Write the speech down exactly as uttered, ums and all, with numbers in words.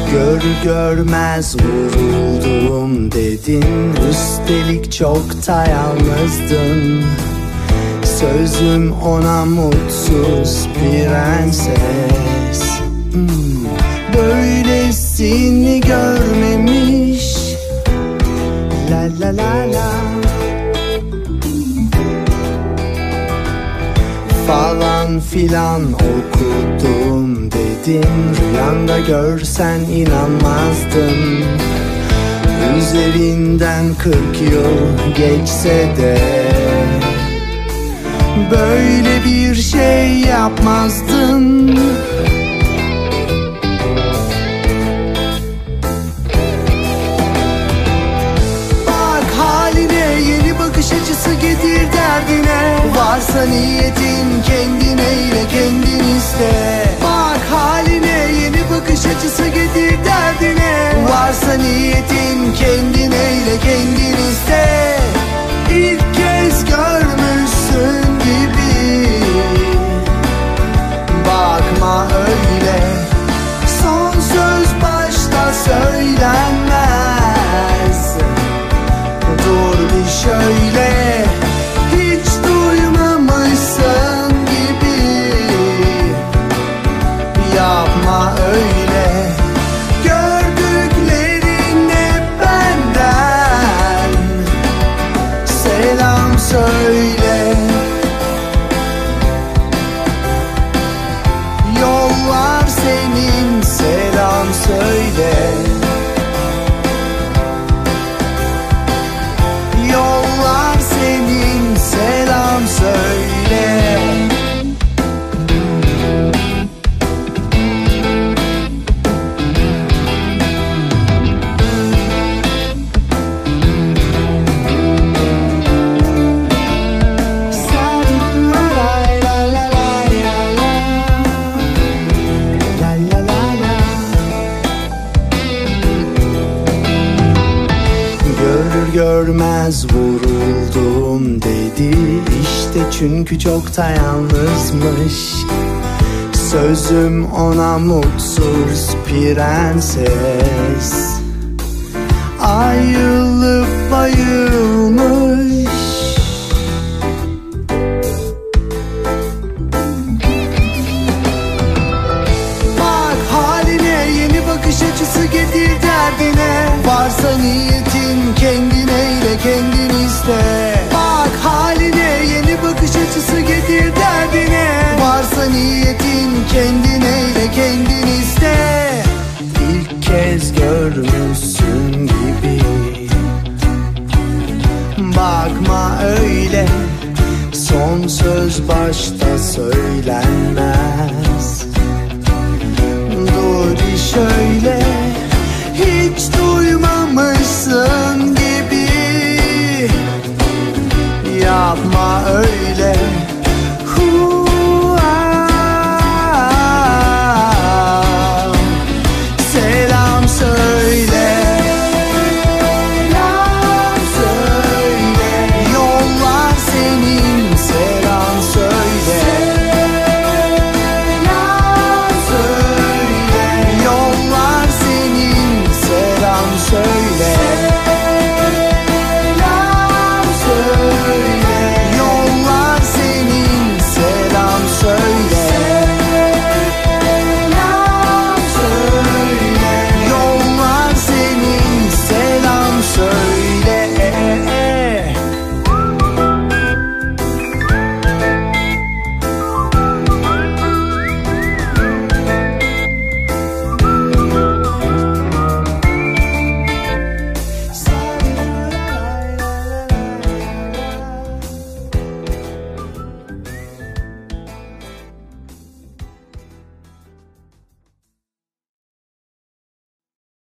Gör görmez vuruldum dedin, üstelik çok da yalnızdın. Sözüm ona mutsuz prenses. hmm. Böylesini görmemiş. La la la la. Falan filan okudum dedin, rüyanda görsen inanmazdın. Üzerinden kırk yıl geçse de böyle bir şey yapmazdın. Bak haline, yeni bakış açısı getir derdine. Varsa niyetin kendin eyle, kendin iste. Bak haline, yeni bakış açısı getir derdine. Varsa niyetin kendin eyle, kendin iste. İlk kez görmüşsün gibi bakma öyle. Son söz başta söylenmez. Dur bir şöyle. Hiç duymamışsın gibi yapma öyle. Gördüklerin hep benden. Selam söyle. Yollar senin, selam söyle. Yollar senin, selam söyle. Görür görmez vuruldum dedi, işte çünkü çok da yalnızmış. Sözüm ona mutsuz prenses. Ayılıp bayılmış. Bak haline, yeni bakış açısı getir derdine. Varsa niyetin kendin eyle, kendin iste. Bak haline, yeni bakış açısı getir derdine. Varsa niyetin kendin eyle, kendin iste. İlk kez görmüşsün gibi bakma öyle. Son söz başta söylenmez. Dur bir şöyle.